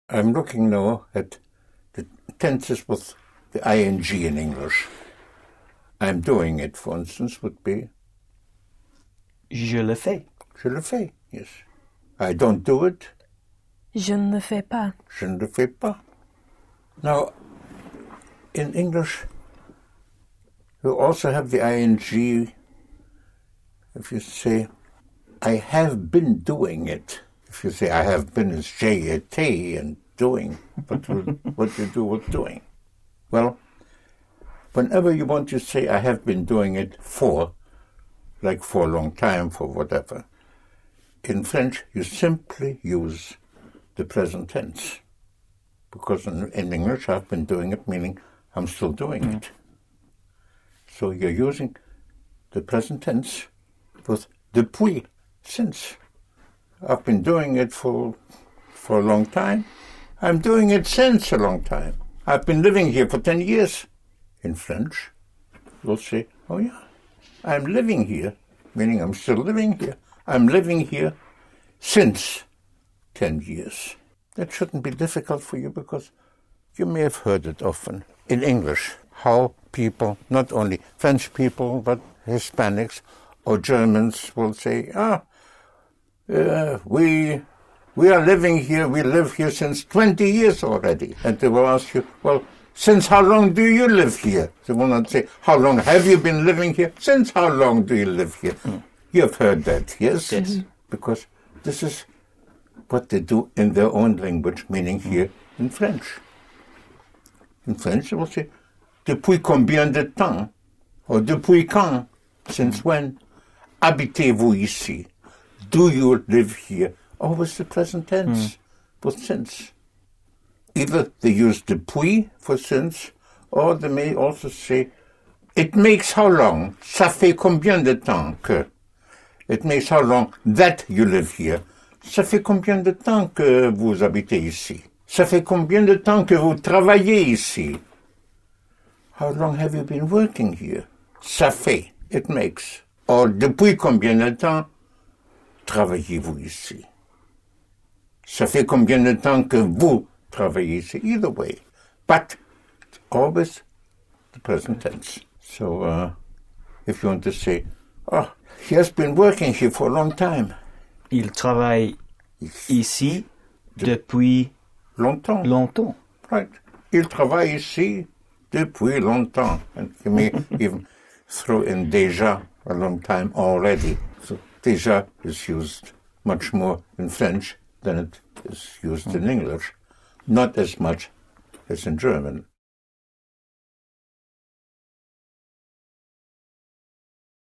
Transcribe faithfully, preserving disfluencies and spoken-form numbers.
I'm looking now at the tenses with the ing in English. I'm doing it, for instance, would be Je le fais. Je le fais, yes. I don't do it. Je ne le fais pas. Je ne le fais pas. Now, in English, you also have the ing if you say, I have been doing it. If you say, I have been is J A T and doing, but what do you do with doing? Well, whenever you want to say, I have been doing it for, like for a long time, for whatever, in French, you simply use the present tense. Because in, in English, I've been doing it, meaning I'm still doing mm. it. So you're using the present tense with depuis, since. I've been doing it for for a long time. I'm doing it since a long time. I've been living here for ten years. In French, we'll say, oh yeah, I'm living here, meaning I'm still living here. I'm living here since ten years. That shouldn't be difficult for you because you may have heard it often in English, how people, not only French people, but Hispanics or Germans will say, ah, uh, we we are living here, we live here since twenty years already. And they will ask you, well, since how long do you live here? They will not say, how long have you been living here? Since how long do you live here? Mm. You have heard that, yes? Yes. Mm-hmm. Because this is what they do in their own language, meaning here in French. In French, they will say, depuis combien de temps? Or depuis quand? Since when? Habitez-vous ici? Do you live here? Always the present tense, mm. with since. Either they use depuis for since, or they may also say, it makes how long? Ça fait combien de temps que? It makes how long that you live here? Ça fait combien de temps que vous habitez ici? Ça fait combien de temps que vous travaillez ici? How long have you been working here? Ça fait, it makes. Or depuis combien de temps travaillez-vous ici? Ça fait combien de temps que vous travaillez ici? Either way. But always the present tense. So uh, if you want to say, oh, he has been working here for a long time. Il travaille ici De- depuis longtemps. longtemps. Right. Il travaille ici depuis longtemps. And you may even throw in déjà, a long time already. So déjà is used much more in French than it is used in English. Not as much as in German.